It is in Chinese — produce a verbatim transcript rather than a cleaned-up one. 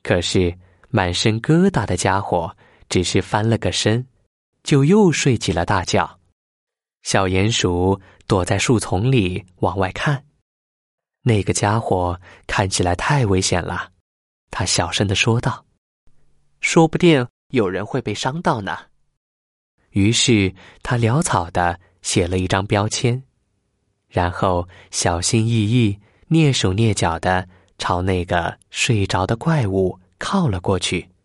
可是满身疙瘩的家伙只是翻了个身，就又睡起了大觉。小鼹鼠躲在树丛里往外看，那个家伙看起来太危险了，他小声地说道：说不定有人会被伤到呢。于是他潦草地写了一张标签，然后小心翼翼、蹑手蹑脚地朝那个睡着的怪物靠了过去。